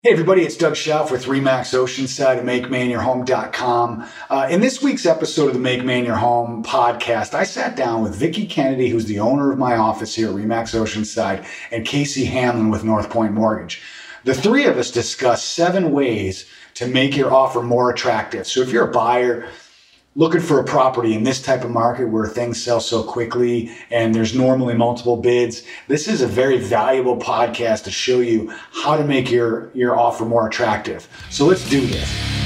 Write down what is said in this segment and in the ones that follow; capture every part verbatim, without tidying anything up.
Hey everybody, it's Doug Schauf with Remax Oceanside and Make Man Your Home dot com. Uh, in this week's episode of the Make Man Your Home podcast, I sat down with Vicki Kennedy, who's the owner of my office here at Remax Oceanside, and Casey Hamlin with North Point Mortgage. The three of us discussed seven ways to make your offer more attractive. So if you're a buyer looking for a property in this type of market where things sell so quickly and there's normally multiple bids, this is a very valuable podcast to show you how to make your, your offer more attractive. So let's do this.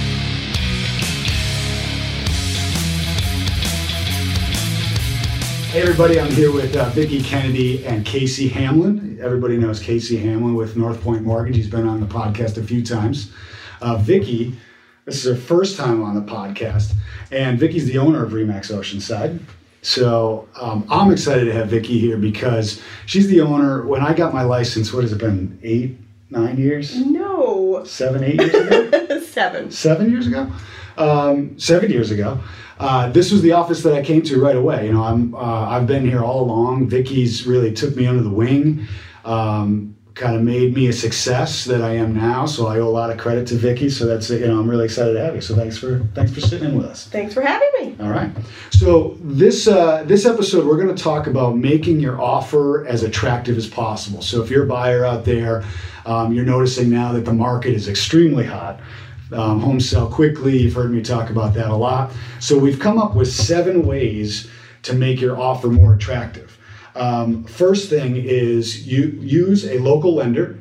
Hey everybody, I'm here with uh, Vicki Kennedy and Casey Hamlin. Everybody knows Casey Hamlin with North Point Mortgage. He's been on the podcast a few times. Uh, Vicki, this is her first time on the podcast, and Vicki's the owner of Remax Oceanside. So um, I'm excited to have Vicki here because she's the owner. When I got my license, what has it been, eight, nine years? No. Seven, eight years ago? Seven. Seven years ago? Um, seven years ago. Uh, this was the office that I came to right away. You know, I'm, uh, I've been here all along. Vicki's really took me under the wing. Um, kind of made me a success that I am now, so I owe a lot of credit to Vicki. So that's, you know, I'm really excited to have you. So thanks for thanks for sitting in with us. Thanks for having me. All right. So this uh, this episode, we're going to talk about making your offer as attractive as possible. So if you're a buyer out there, um, you're noticing now that the market is extremely hot. Um, homes sell quickly. You've heard me talk about that a lot. So we've come up with seven ways to make your offer more attractive. Um, first thing is you use a local lender,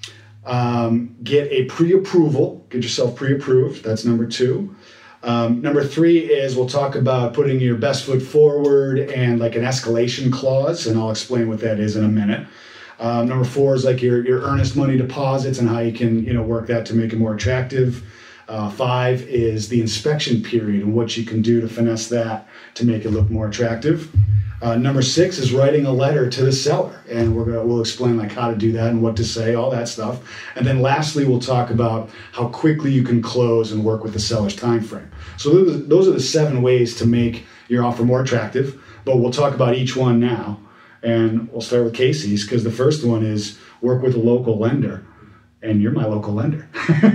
um, get a pre-approval, get yourself pre-approved. That's number two. Um, number three is we'll talk about putting your best foot forward and like an escalation clause, and I'll explain what that is in a minute. Um, number four is like your, your earnest money deposits and how you can, you know, work that to make it more attractive. Uh, five is the inspection period and what you can do to finesse that to make it look more attractive. Uh, number six is writing a letter to the seller, and we're gonna, we'll explain like how to do that and what to say, all that stuff. And then lastly, we'll talk about how quickly you can close and work with the seller's time frame. So those, those are the seven ways to make your offer more attractive, but we'll talk about each one now. And we'll start with Casey's, because the first one is work with a local lender. And you're my local lender.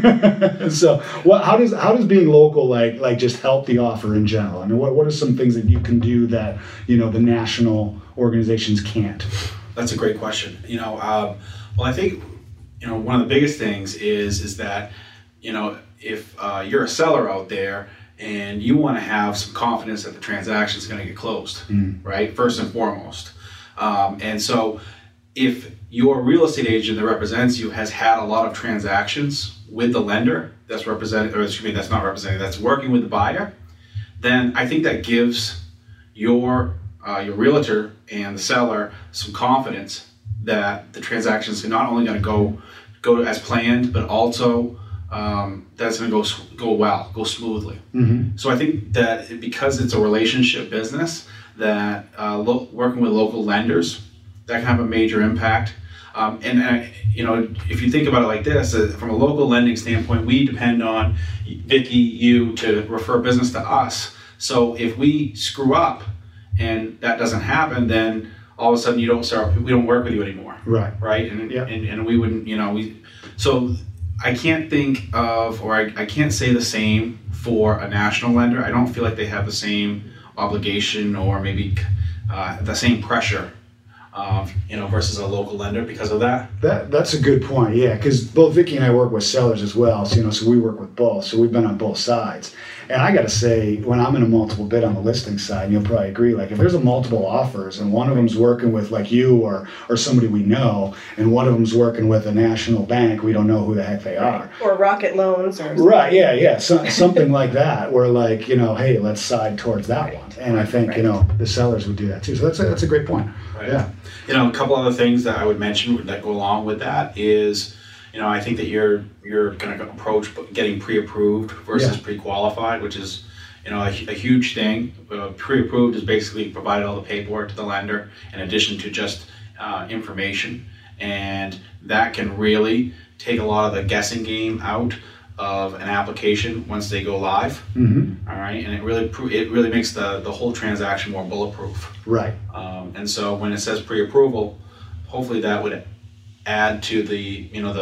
So what, how does how does being local like like just help the offer in general? I mean, what, what are some things that you can do that, you know, the national organizations can't? That's a great question. You know, um, well, I think, you know, one of the biggest things is is that, you know, if uh, you're a seller out there and you want to have some confidence that the transaction is going to get closed, mm. right? First and foremost. Um, and so if your real estate agent that represents you has had a lot of transactions with the lender that's represented, or excuse me, that's not representing, that's working with the buyer, then I think that gives your uh, your realtor and the seller some confidence that the transactions are not only going to go go as planned, but also um, that's going to go go well, go smoothly. Mm-hmm. So I think that because it's a relationship business, that uh, lo- working with local lenders, that can have a major impact. Um, and, uh, you know, if you think about it like this, uh, from a local lending standpoint, we depend on Vicki, you, to refer business to us. So if we screw up and that doesn't happen, then all of a sudden you don't start, we don't work with you anymore. Right. Right. And, yeah. and, and we wouldn't, you know, we, so I can't think of, or I, I can't say the same for a national lender. I don't feel like they have the same obligation or maybe uh, the same pressure Um, you know, versus a local lender because of that. That that's a good point, yeah, because both Vicki and I work with sellers as well, so, you know, so we work with both, so we've been on both sides. And I got to say, when I'm in a multiple bid on the listing side, and you'll probably agree, like if there's a multiple offers and one of them's working with like you or or somebody we know, and one of them's working with a national bank, we don't know who the heck they are. Or Rocket Loans or something. Right, yeah, yeah, so, something like that, where like, you know, hey, let's side towards that one. And I think, right. you know, the sellers would do that too. So that's a, that's a great point. Right. Yeah. You know, a couple other things that I would mention that go along with that is, you know, I think that you're you're going to approach getting pre-approved versus yeah. pre-qualified, which is, you know, a, a huge thing. Uh, pre-approved is basically provided all the paperwork to the lender in addition to just uh, information, and that can really take a lot of the guessing game out of an application once they go live. Mm-hmm. All right, and it really it really makes the the whole transaction more bulletproof. Right. Um, and so when it says pre-approval, hopefully that would add to the you know the the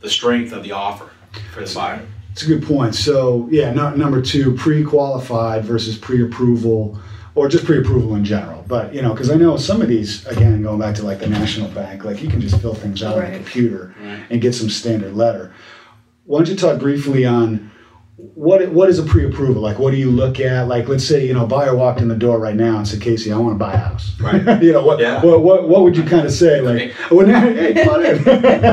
the strength of the offer for the buyer. It's a good point. So yeah, no, number two, pre-qualified versus pre-approval, or just pre-approval in general. But you know, because I know some of these, again, going back to like the National Bank, like you can just fill things out Right. on a computer Right. and get some standard letter. Why don't you talk briefly on what what is a pre-approval? Like, what do you look at? Like, let's say, you know, a buyer walked in the door right now and said, Casey, I want to buy a house. Right. you know, what, Yeah. what what what would you kind of say? Like, when, hey, come on in.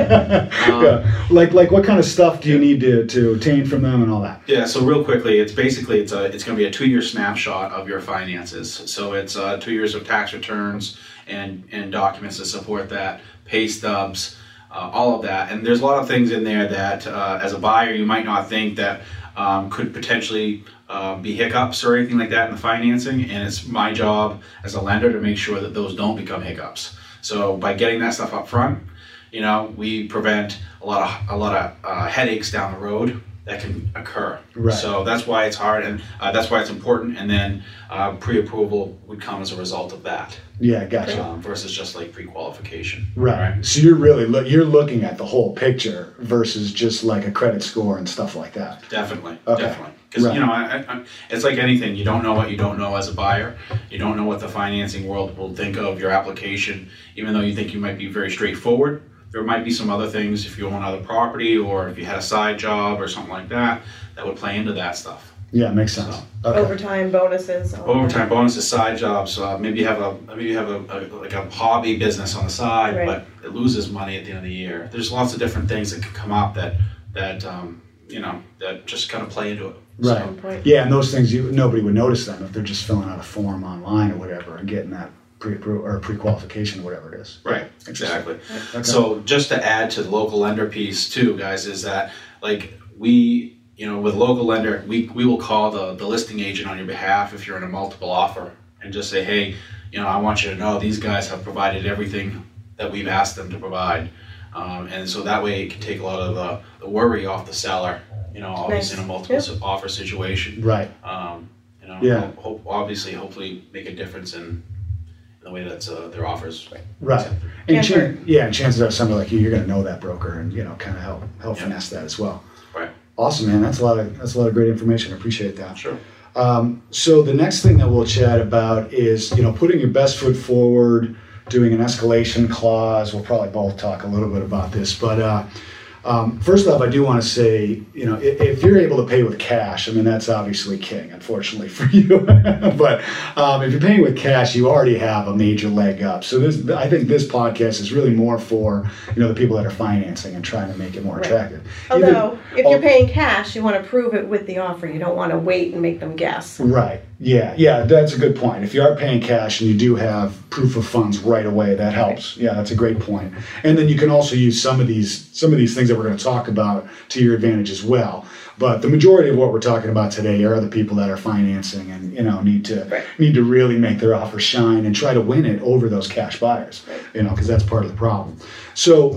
yeah. Like, like what kind of stuff do you need to, to obtain from them and all that? Yeah, so real quickly, it's basically it's a it's going to be a two-year snapshot of your finances. So it's uh, two years of tax returns and and documents to support that, pay stubs, uh, all of that. And there's a lot of things in there that, uh, as a buyer, you might not think that um, could potentially uh, be hiccups or anything like that in the financing. And it's my job as a lender to make sure that those don't become hiccups. So by getting that stuff up front, you know, we prevent a lot of a lot of uh, headaches down the road that can occur. Right. So that's why it's hard, and uh, that's why it's important. And then uh, pre-approval would come as a result of that, Yeah, gotcha. um, versus just like pre-qualification. Right. So you're really look you're looking at the whole picture versus just like a credit score and stuff like that. Definitely, Okay. definitely. Because Right. you know, I, I, it's like anything. You don't know what you don't know as a buyer. You don't know what the financing world will think of your application, even though you think you might be very straightforward. There might be some other things if you own other property or if you had a side job or something like that that would play into that stuff. Yeah, makes sense. So, Okay. Overtime bonuses. all of Overtime bonuses, side jobs. Uh, maybe you have a maybe you have a, a like a hobby business on the side, Right. but it loses money at the end of the year. There's lots of different things that could come up that that um, you know that just kind of play into it. Right. Some point. Yeah, and those things you nobody would notice them if they're just filling out a form online or whatever and getting that pre or pre-qualification or whatever it is. Right, Interesting. exactly. Okay. So just to add to the local lender piece too, guys, is that like we, you know, with local lender, we, we will call the, the listing agent on your behalf if you're in a multiple offer and just say, hey, you know, I want you to know these guys have provided everything that we've asked them to provide. Um, and so that way it can take a lot of the, the worry off the seller, you know, obviously Nice. in a multiple Yep. s- offer situation. Right. Um, you know, Yeah. hope, hope, obviously, hopefully make a difference in the way that uh, their offers. Right. And Can't chan- hurt. yeah, and chances are somebody like you, you're gonna know that broker and you know, kind of help help Yeah. finesse that as well. Right. Awesome, man. That's a lot of that's a lot of great information. I appreciate that. Sure. Um, so the next thing that we'll chat about is, you know, putting your best foot forward, doing an escalation clause. We'll probably both talk a little bit about this, but uh, um, first off, I do want to say, you know, if, if you're able to pay with cash, I mean, that's obviously king, unfortunately for you. But um, if you're paying with cash, you already have a major leg up. So this, I think this podcast is really more for, you know, the people that are financing and trying to make it more Right. attractive. Although, Even- if oh, you're paying cash, you want to prove it with the offer. You don't want to wait and make them guess. Right. Yeah. Yeah. That's a good point. If you are paying cash and you do have proof of funds right away, that helps. Yeah, that's a great point. And then you can also use some of these some of these things that we're going to talk about to your advantage as well. But the majority of what we're talking about today are the people that are financing and you know need to Right. need to really make their offer shine and try to win it over those cash buyers. Right. You know, because that's part of the problem. So.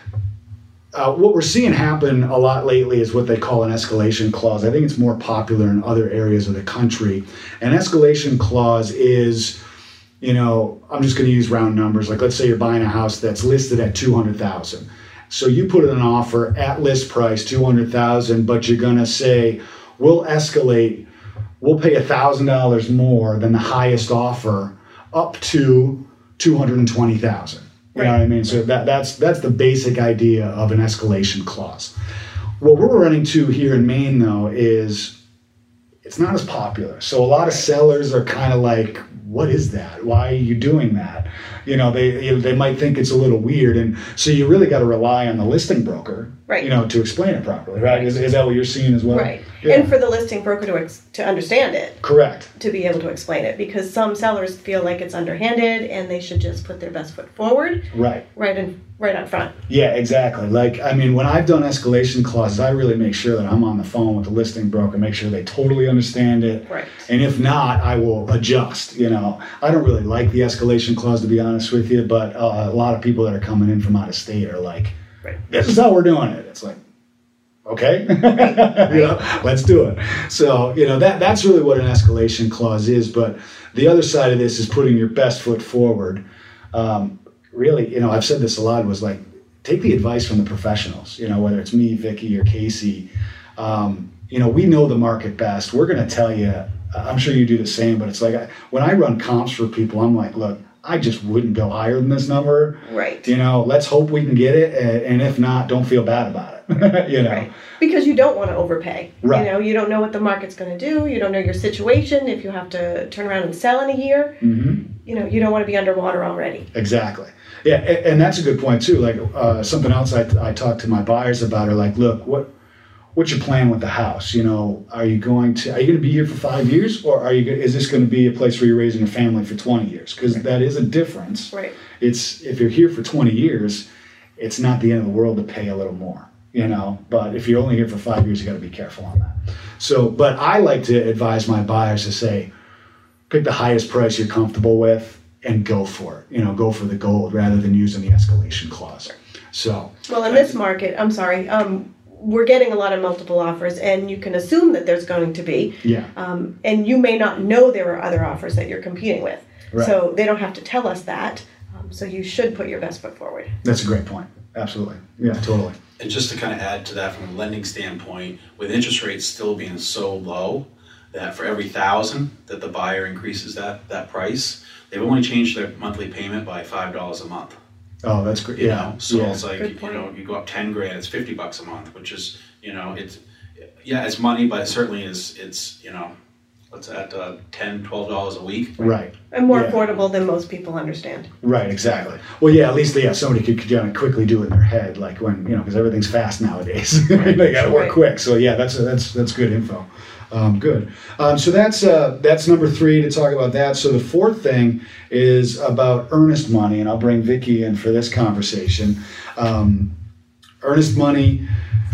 Uh, what we're seeing happen a lot lately is what they call an escalation clause. I think it's more popular in other areas of the country. An escalation clause is, you know, I'm just going to use round numbers. Like, let's say you're buying a house that's listed at two hundred thousand dollars. So you put in an offer at list price, two hundred thousand dollars, but you're going to say, we'll escalate, we'll pay one thousand dollars more than the highest offer up to two hundred twenty thousand dollars. You know what I mean? So that, that's that's the basic idea of an escalation clause. What we're running to here in Maine, though, is it's not as popular. So a lot of sellers are kind of like, what is that? Why are you doing that? You know, they you know, they might think it's a little weird. And so you really got to rely on the listing broker, Right. you know, to explain it properly, right? Is, is that what you're seeing as well? Right. Yeah. And for the listing broker to ex- to understand it, Correct. to be able to explain it, because some sellers feel like it's underhanded and they should just put their best foot forward, Right. right in right up front. Yeah, exactly. Like, I mean, when I've done escalation clauses, I really make sure that I'm on the phone with the listing broker, make sure they totally understand it. Right. And if not, I will adjust. You know, I don't really like the escalation clause, to be honest with you, but uh, a lot of people that are coming in from out of state are like, Right. this is how we're doing it. It's like, okay, you know, let's do it. So, you know, that that's really what an escalation clause is. But the other side of this is putting your best foot forward. Um, really, you know, I've said this a lot, was like, take the advice from the professionals, you know, whether it's me, Vicky, or Casey. Um, you know, we know the market best. We're going to tell you, I'm sure you do the same, but it's like I, when I run comps for people, I'm like, look, I just wouldn't go higher than this number. Right. You know, let's hope we can get it. And, and if not, don't feel bad about it. you know, right. Because you don't want to overpay. Right. You know, you don't know what the market's going to do. You don't know your situation. If you have to turn around and sell in a year, mm-hmm. you know, you don't want to be underwater already. Exactly. Yeah. And, and that's a good point too. Like uh, something else I, I talk to my buyers about are like, look, what, what's your plan with the house? You know, are you going to, are you going to be here for five years or are you, is this going to be a place where you're raising a family for twenty years? Because that is a difference. Right. It's, if you're here for twenty years, it's not the end of the world to pay a little more, you know, but if you're only here for five years, you got to be careful on that. So, but I like to advise my buyers to say, pick the highest price you're comfortable with and go for it, you know, go for the gold rather than using the escalation clause. So. Well, in this market, I'm sorry, um, we're getting a lot of multiple offers, and you can assume that there's going to be. Yeah. Um, and you may not know there are other offers that you're competing with. Right. So they don't have to tell us that. Um, so you should put your best foot forward. That's a great point. Absolutely. Yeah, totally. And just to kind of add to that from a lending standpoint, with interest rates still being so low, that for every thousand that the buyer increases that, that price, they've only changed their monthly payment by five dollars a month. Oh, that's great. You Yeah. know, so yeah. it's like, Good you point. know, you go up ten grand, it's fifty bucks a month, which is, you know, it's, yeah, it's money, but it certainly is, it's, you know, what's that, uh, ten, twelve dollars a week. Right. And more Yeah. affordable than most people understand. Right, exactly. Well, yeah, at least yeah, somebody could, could kind of quickly do it in their head, like when, you know, because everything's fast nowadays. They got to work Right. quick. So yeah, that's that's that's good info. Um, good. Um, so that's uh, that's number three to talk about that. So the fourth thing is about earnest money, and I'll bring Vicky in for this conversation. Um, earnest money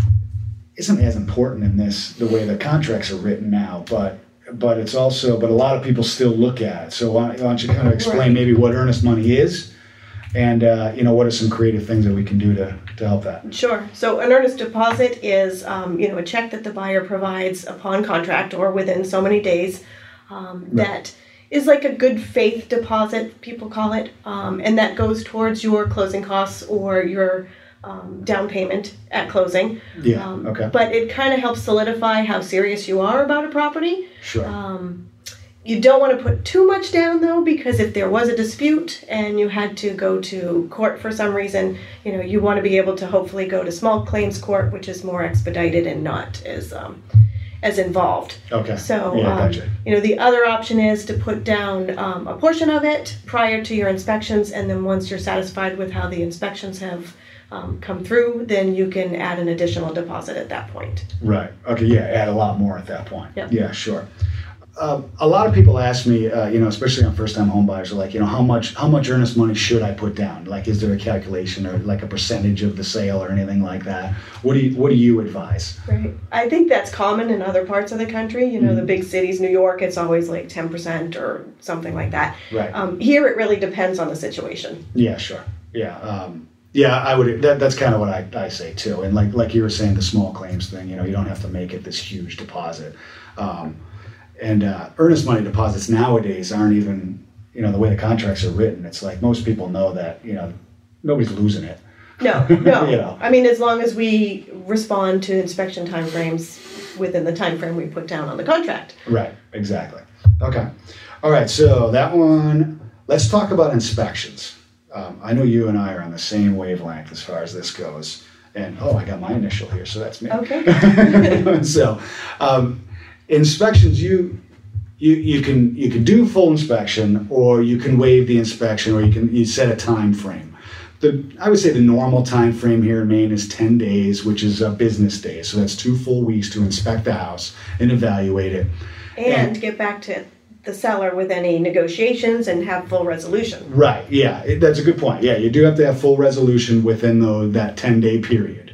isn't as important in this the way the contracts are written now, but but it's also but a lot of people still look at it. So why, why don't you kind of explain Right. maybe what earnest money is, and uh, you know what are some creative things that we can do to to help that? Sure. So an earnest deposit is, um, you know, a check that the buyer provides upon contract or within so many days um, Right. that is like a good faith deposit, people call it, um, and that goes towards your closing costs or your um, down payment at closing. Yeah. Um, Okay. But it kind of helps solidify how serious you are about a property. Sure. Um, you don't want to put too much down though, because if there was a dispute and you had to go to court for some reason, you know, you want to be able to hopefully go to small claims court, which is more expedited and not as um, as involved. Okay. So, yeah, um, gotcha. you know, the other option is to put down um, a portion of it prior to your inspections, and then once you're satisfied with how the inspections have um, come through, then you can add an additional deposit at that point. Right. Okay. Yeah. Add a lot more at that point. Yep. Yeah. Sure. Uh, a lot of people ask me, uh, you know, especially on first-time home buyers, are like, you know, how much how much earnest money should I put down? Like, is there a calculation or like a percentage of the sale or anything like that? What do you What do you advise? Right. I think that's common in other parts of the country. You know, the big cities, New York, it's always like ten percent or something like that. Right. Um, here, it really depends on the situation. Yeah. Sure. Yeah. Um, yeah. I would. That, that's kind of what I, I say too. And like like you were saying, the small claims thing. You know, you don't have to make it this huge deposit. Um, And uh, earnest money deposits nowadays aren't even, you know, the way the contracts are written. It's like most people know that, you know, nobody's losing it. No, no. You know. I mean, as long as we respond to inspection timeframes within the time frame we put down on the contract. Right, exactly. Okay. All right, so that one, let's talk about inspections. Um, I know you and I are on the same wavelength as far as this goes. And, oh, I got my initial here, so that's me. Okay. so, um, inspections, you you you can you can do full inspection, or you can waive the inspection, or you can you set a time frame. The I would say the normal time frame here in Maine is ten days, which is a business day. So that's two full weeks to inspect the house and evaluate it. And get back to the seller with any negotiations and have full resolution. Right. Yeah, it, that's a good point. Yeah, you do have to have full resolution within the, that ten-day period.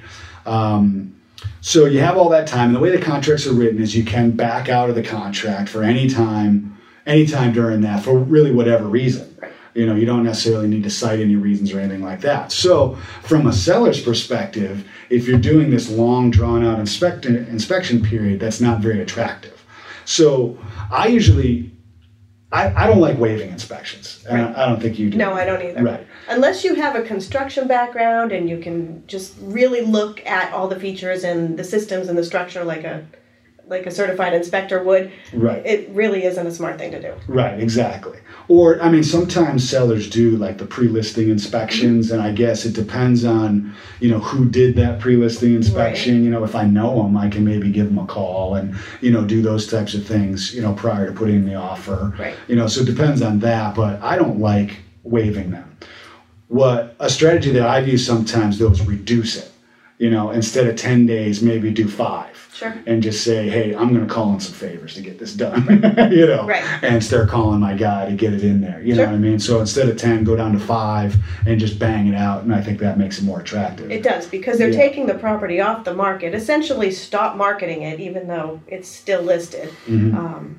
Um, So you have all that time, and the way the contracts are written is you can back out of the contract for any time, any time during that for really whatever reason. Right. You know, you don't necessarily need to cite any reasons or anything like that. So from a seller's perspective, if you're doing this long, drawn-out inspect- inspection period, that's not very attractive. So I usually I, I don't like waiving inspections. And Right. I, I don't think you do. No, I don't either. Right. Unless you have a construction background and you can just really look at all the features and the systems and the structure like a like a certified inspector would, Right. it really isn't a smart thing to do. Right, exactly. Or, I mean, sometimes sellers do like the pre-listing inspections, and I guess it depends on, you know, who did that pre-listing inspection. Right. You know, if I know them, I can maybe give them a call and, you know, do those types of things, you know, prior to putting in the offer. Right. You know, so it depends on that, but I don't like waiving them. What a strategy that I've used sometimes, though, is reduce it. You know, instead of ten days, maybe do five. Sure. And just say, hey, I'm going to call in some favors to get this done, you know, Right. and start calling my guy to get it in there. You Sure. know what I mean? So instead of ten, go down to five and just bang it out. And I think that makes it more attractive. It does, because they're Yeah. taking the property off the market, essentially stop marketing it even though it's still listed. Mhm. Um,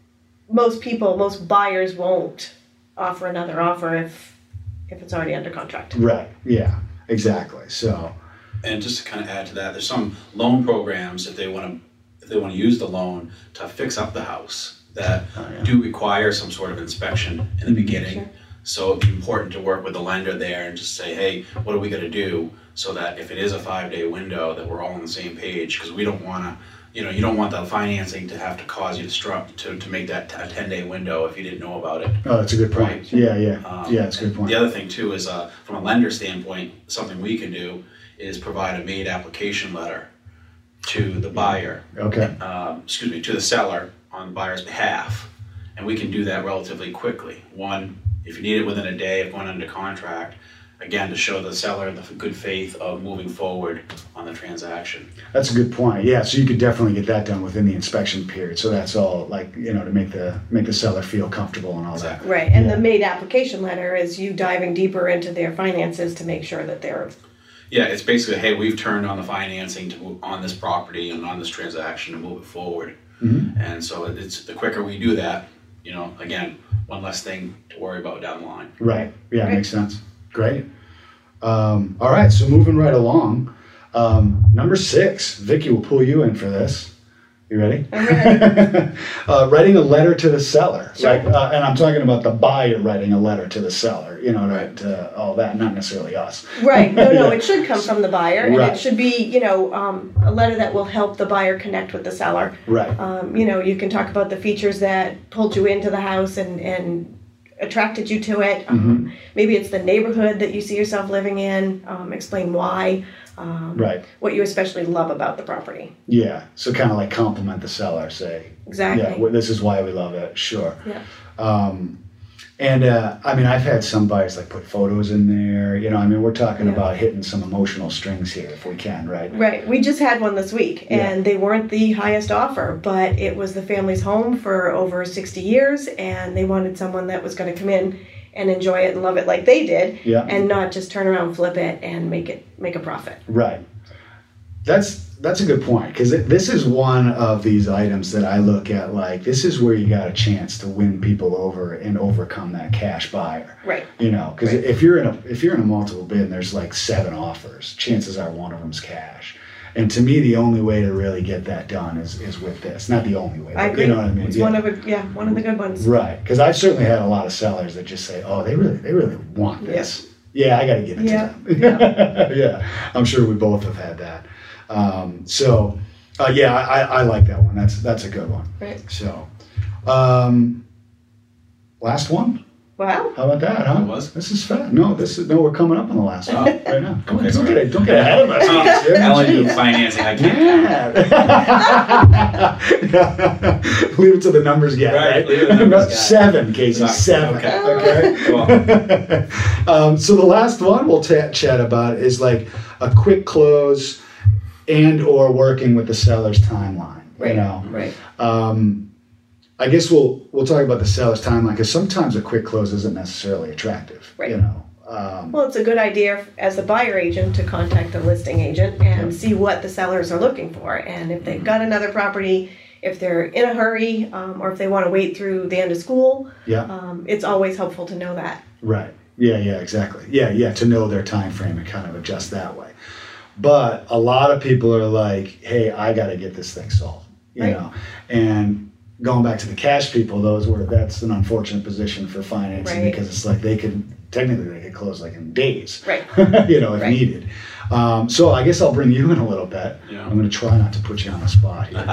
most people, most buyers won't offer another offer if if it's already under contract. Right. Yeah, exactly. So, And just to kind of add to that, there's some loan programs if they want to if they want to use the loan to fix up the house that Oh, yeah. do require some sort of inspection in the beginning. Sure. So it'd be important to work with the lender there and just say, hey, what are we going to do so that if it is a five-day window, that we're all on the same page, because we don't want to, you know, you don't want the financing to have to cause you to stru- to to make that t- a ten-day window if you didn't know about it. oh, that's a good point. Right. Yeah, yeah. Um, yeah, that's a good point. The other thing too is, uh, from a lender standpoint, something we can do is provide a made application letter to the buyer, Okay. um, excuse me, to the seller on the buyer's behalf, and we can do that relatively quickly. One, if you need it within a day of going under contract, again, to show the seller the good faith of moving forward on the transaction. That's a good point. Yeah, so you could definitely get that done within the inspection period. So that's all like, you know, to make the make the seller feel comfortable and all Exactly. Right, and Yeah. the made application letter is you diving deeper into their finances to make sure that they're Yeah, it's basically, hey, we've turned on the financing to move on this property and on this transaction to move it forward. that. Mhm. And so it's the quicker we do that, you know, again, one less thing to worry about down the line. Right. Yeah, Right. makes sense. Great. Um, all right, so moving right along. Um, number six, Vicky will pull you in for this. You ready? I'm ready. uh, writing a letter to the seller. Sure. Like, uh, and I'm talking about the buyer writing a letter to the seller, you know, to, to all that, not necessarily us. Right. No, no, Yeah. it should come from the buyer, and Right. it should be, you know, um, a letter that will help the buyer connect with the seller. Right. Um, you know, you can talk about the features that pulled you into the house and, and attracted you to it. Um, Mm-hmm. maybe it's the neighborhood that you see yourself living in. Um, explain why. Um, Right. What you especially love about the property. Yeah. So kind of like compliment the seller, say, Exactly. yeah, well, this is why we love it. Sure. Yeah. Um, and uh, I mean, I've had some buyers like put photos in there. You know, I mean, we're talking Yeah. about hitting some emotional strings here if we can, right? Right. We just had one this week, Yeah. and they weren't the highest offer, but it was the family's home for over sixty years, and they wanted someone that was going to come in and enjoy it and love it like they did, Yeah. and not just turn around, flip it, and make it make a profit. Right. That's that's a good point, because this is one of these items that I look at like this is where you got a chance to win people over and overcome that cash buyer. Right. You know, because Right. if you're in a if you're in a multiple bid and there's like seven offers, chances are one of them's cash. And to me, the only way to really get that done is, is with this. Not the only way, I but agree. you know what I mean? It's Yeah. one of a, yeah, one of the good ones. Right, because I've certainly had a lot of sellers that just say, "Oh, they really, they really want this. Yeah, I got to give it Yeah, to them." Yeah, I'm sure we both have had that. Um, so, uh, yeah, I, I like that one. That's that's a good one. Right. So, um, last one. Wow. How about that, huh? That was? This is fast. No, this is no. We're coming up on the last one right now. Come on, Okay, don't sorry. get don't get ahead of us. Uh, Yeah, I only do geez. financing, I can't. Yeah. Leave it to the numbers guy. Right, Right, leave it to the numbers guy. Seven, Casey. Exactly. Seven. Okay. Okay. um, so the last one we'll ta- chat about is like a quick close and or working with the seller's timeline. Right. You know. Right. Um, I guess we'll we'll talk about the seller's timeline because sometimes a quick close isn't necessarily attractive. Right. You know. Um, Well, it's a good idea as a buyer agent to contact the listing agent and Yeah. see what the sellers are looking for. And if they've got another property, if they're in a hurry, um, or if they want to wait through the end of school, yeah. um, it's always helpful to know that. Right. Yeah, yeah, exactly. Yeah, yeah, to know their time frame and kind of adjust that way. But a lot of people are like, hey, I got to get this thing solved, you Right. know. And going back to the cash people, those were that's an unfortunate position for financing Right. because it's like they could technically they could close like in days, Right. you know, if Right. needed. Um, so I guess I'll bring you in a little bit. Yeah. I'm going to try not to put you on the spot here,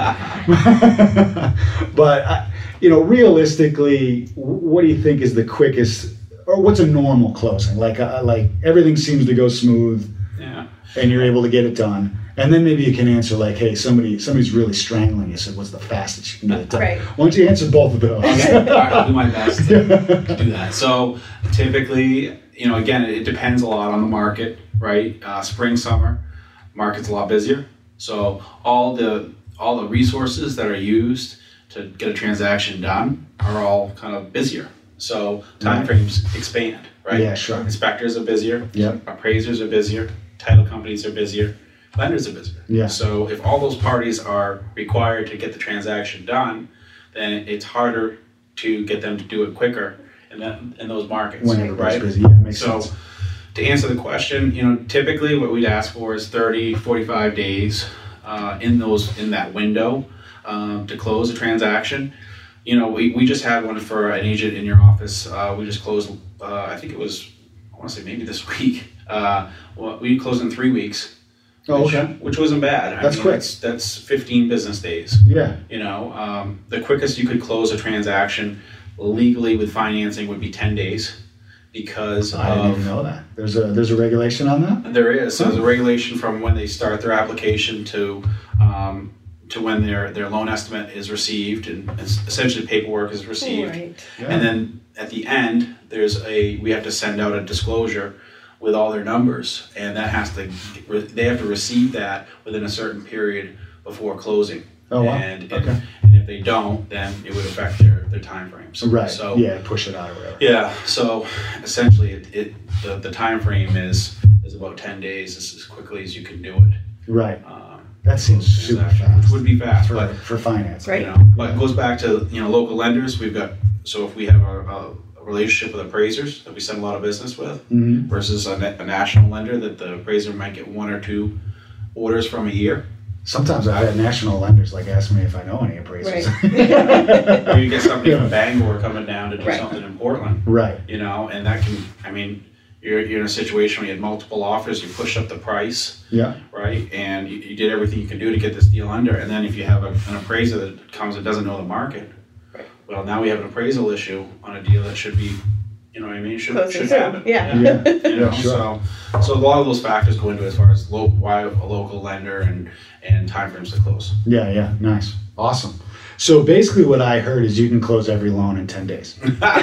but I, you know, realistically, what do you think is the quickest, or what's a normal closing? Like, uh, like everything seems to go smooth, Yeah. and you're able to get it done. And then maybe you can answer like, hey, somebody somebody's really strangling you. So what's the fastest you can get it done? Right. Why don't you answer both of those? Okay. All right, I'll do my best to do that. So typically, you know, again, it depends a lot on the market, right? Uh, spring, summer, market's a lot busier. So all the all the resources that are used to get a transaction done are all kind of busier. So timeframes expand, right? Yeah, sure. Inspectors are busier. Yep. Appraisers are busier. Title companies are busier. Lenders are busier. Yeah. So if all those parties are required to get the transaction done, then it's harder to get them to do it quicker in that in those markets. When everybody's right? busy, yeah, makes so sense. to answer the question, you know, typically what we'd ask for is thirty, forty-five days uh, in those in that window um, to close a transaction. You know, we, we just had one for an agent in your office. Uh, we just closed, uh, I think it was, I want to say maybe this week. Uh, well, we closed in three weeks. Oh, Which, okay. which wasn't bad. I That's mean, quick. That's, that's fifteen business days. Yeah. You know, um, the quickest you could close a transaction legally with financing would be ten days, because I didn't of, even know that. There's a there's a regulation on that? there is. So there's a regulation from when they start their application to um, to when their their loan estimate is received, and it's essentially paperwork is received. Right. Yeah. And then at the end, there's a we have to send out a disclosure with all their numbers, and that has to they have to receive that within a certain period before closing. Oh, wow. And if, Okay. and if they don't, then it would affect their their time frames. Right. So yeah, push it out or whatever. yeah. So essentially, it, it the the time frame is is about ten days. As, as quickly as you can do it. Right. Um, That seems super transaction, fast. Which would be fast, for, but for finance. Right. you know, but it goes back to, you know, local lenders. We've got, so if we have a, a, a relationship with appraisers that we send a lot of business with, Mm-hmm. versus a, na- a national lender that the appraiser might get one or two orders from a year. Sometimes I've had national lenders like ask me if I know any appraisers. Right. Or you get somebody Yeah. from Bangor coming down to do Right. something in Portland, Right. you know, and that can, I mean, you're, you're in a situation where you had multiple offers, you pushed up the price, Yeah. right? And you, you did everything you can do to get this deal under. And then if you have a, an appraiser that comes and doesn't know the market, Right. well, now we have an appraisal issue on a deal that should be, you know what I mean, should, Closing should soon, happen. yeah. Yeah. You know, Yeah, sure. so, so a lot of those factors go into it as far as lo- why a local lender and, and timeframes to close. Yeah, yeah. Nice. Awesome. So basically what I heard is you can close every loan in ten days.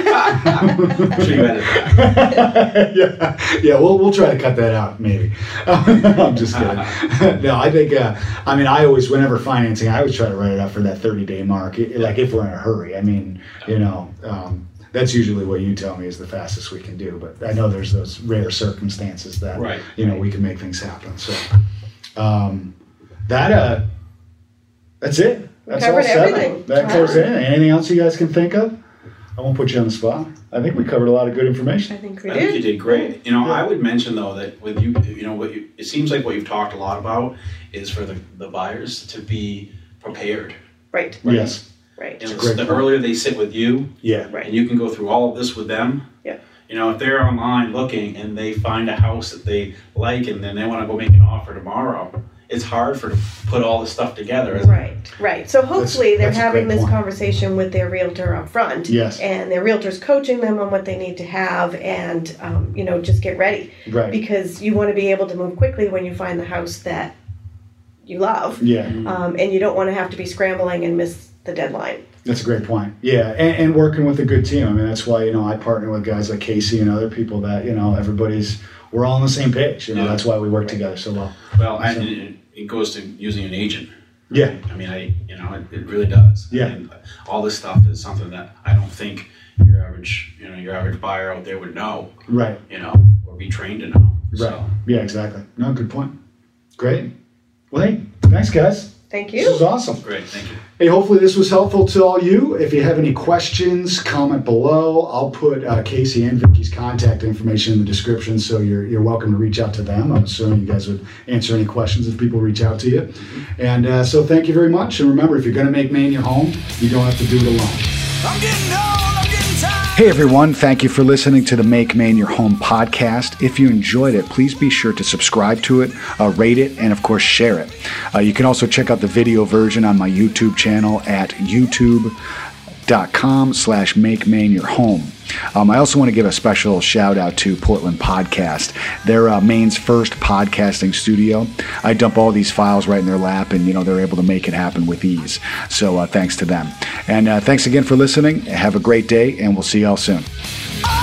I'm sure you edit that. yeah, yeah. We'll we'll try to cut that out, maybe. I'm just kidding. No, I think. Uh, I mean, I always, whenever financing, I always try to write it up for that thirty day mark. It- like if we're in a hurry. I mean, you know, um, that's usually what you tell me is the fastest we can do. But I know there's those rare circumstances that Right. you know we can make things happen. So um, that uh, that's it. That's Covered all seven. everything. That Wow. covers anything. Anything else you guys can think of? I won't put you on the spot. I think we covered a lot of good I information. think we I think you did. did great. You know, Yeah. I would mention though that with you, you know, what you, it seems like what you've talked a lot about is for the, the buyers to be prepared. Right. Yes. Right. You know, great the point. earlier they sit with you, Yeah. Right. and you can go through all of this with them. Yeah. You know, if they're online looking and they find a house that they like and then they want to go make an offer tomorrow, it's hard for to put all this stuff together. Isn't it? Right, right. So hopefully they're that's a having great this point. conversation with their realtor up front. Yes. And their realtor's coaching them on what they need to have and, um, you know, just get ready. Right. Because you want to be able to move quickly when you find the house that you love. Yeah. Um, and you don't want to have to be scrambling and miss the deadline. That's a great point. Yeah, and, and working with a good team. I mean, that's why, you know, I partner with guys like Casey and other people that, you know, everybody's, we're all on the same page. You know, Yeah. that's why we work together so well. Well, and So- it, it goes to using an agent. Yeah. I mean, I, you know, it, it really does. Yeah. And all this stuff is something that I don't think your average, you know, your average buyer out there would know, Right. you know, or be trained to know. Right. So, Yeah, exactly. No, good point. Great. Well, hey, thanks, guys. Thank you. This is awesome. Great, thank you. Hey, hopefully this was helpful to all you. If you have any questions, comment below. I'll put uh, Casey and Vicky's contact information in the description, so you're you're welcome to reach out to them. I'm assuming you guys would answer any questions if people reach out to you. Mm-hmm. And uh, so thank you very much. And remember, if you're going to make Maine your home, you don't have to do it alone. I'm getting old, I'm getting tired. Hey everyone, thank you for listening to the Make Maine Your Home podcast. If you enjoyed it, please be sure to subscribe to it, uh, rate it, and of course share it. Uh, you can also check out the video version on my YouTube channel at youtube dot com slash make Maine your home. Um, I also want to give a special shout out to Portland Podcast. They're uh, Maine's first podcasting studio. I dump all these files right in their lap, and you know they're able to make it happen with ease. So uh, thanks to them. And uh, thanks again for listening. Have a great day, and we'll see y'all soon.